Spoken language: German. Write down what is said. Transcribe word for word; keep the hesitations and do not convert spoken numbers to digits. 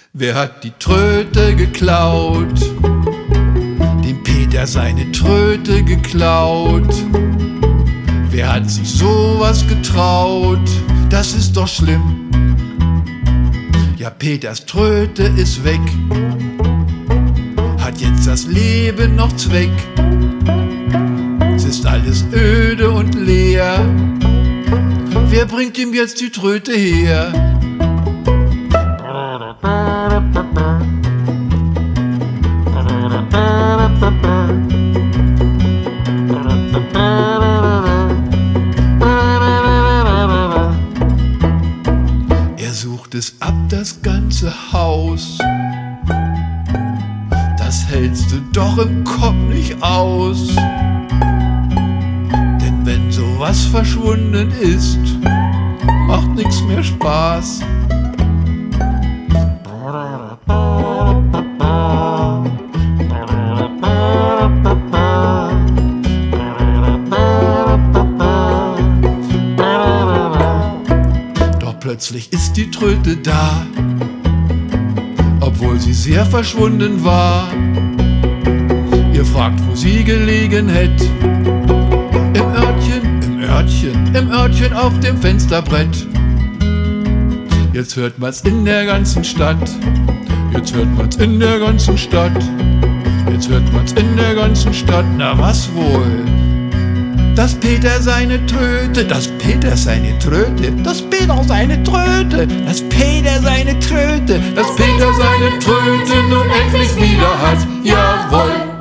Wer hat die Tröte geklaut? Dem Peter seine Tröte geklaut. Wer hat sich sowas getraut? Das ist doch schlimm. Ja, Peters Tröte ist weg. Hat jetzt das Leben noch Zweck? Es ist alles öde und leer. Wer bringt ihm jetzt die Tröte her? Er sucht es ab, das ganze Haus. Das hältst du doch im Kopf nicht aus. Denn wenn sowas verschwunden ist, macht nix mehr Spaß. Doch plötzlich ist die Tröte da, obwohl sie sehr verschwunden war. Ihr fragt, wo sie gelegen hätt. Im Örtchen, im Örtchen, im Örtchen auf dem Fensterbrett. Jetzt hört man's in der ganzen Stadt. Jetzt hört man's in der ganzen Stadt. Jetzt hört man's in der ganzen Stadt. Na was wohl? Das Peter seine Tröte, das Peter seine Tröte, das Peter seine Tröte, das Peter seine Tröte, das Peter seine Tröte nun endlich wieder hat. Jawohl!